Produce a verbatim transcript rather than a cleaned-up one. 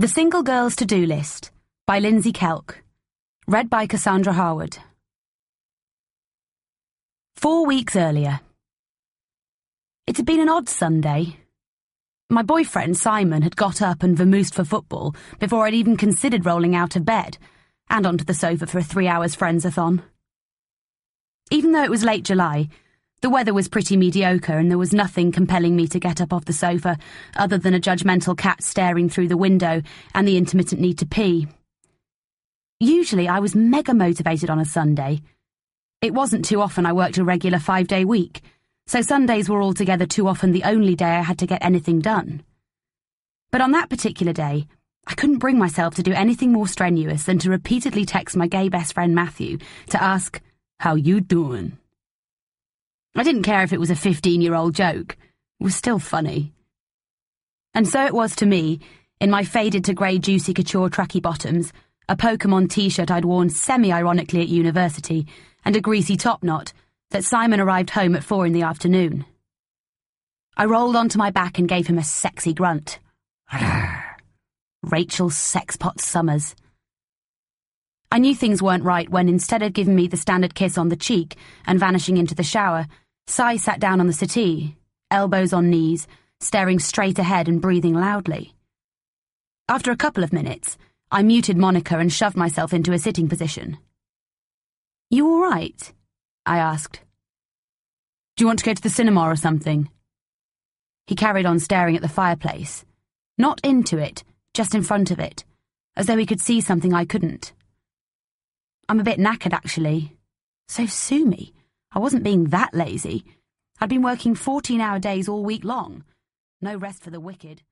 The Single Girl's To-Do List by Lindsay Kelk. Read by Cassandra Harwood. Four weeks earlier. It had been an odd Sunday. My boyfriend, Simon, had got up and vamoosed for football before I'd even considered rolling out of bed and onto the sofa for a three hours Friendsathon. Even though it was late July, the weather was pretty mediocre and there was nothing compelling me to get up off the sofa other than a judgmental cat staring through the window and the intermittent need to pee. Usually I was mega motivated on a Sunday. It wasn't too often I worked a regular five-day week, so Sundays were altogether too often the only day I had to get anything done. But on that particular day, I couldn't bring myself to do anything more strenuous than to repeatedly text my gay best friend Matthew to ask, "How you doing?" I didn't care if it was a fifteen-year-old joke. It was still funny. And so it was to me, in my faded to grey Juicy Couture tracky bottoms, a Pokemon t-shirt I'd worn semi-ironically at university, and a greasy top knot, that Simon arrived home at four in the afternoon. I rolled onto my back and gave him a sexy grunt. Rachel Sexpot Summers. I knew things weren't right when, instead of giving me the standard kiss on the cheek and vanishing into the shower, Si sat down on the settee, elbows on knees, staring straight ahead and breathing loudly. After a couple of minutes, I muted Monica and shoved myself into a sitting position. "You all right?" I asked. "Do you want to go to the cinema or something?" He carried on staring at the fireplace. Not into it, just in front of it, as though he could see something I couldn't. "I'm a bit knackered, actually." So sue me. I wasn't being that lazy. I'd been working fourteen-hour days all week long. No rest for the wicked.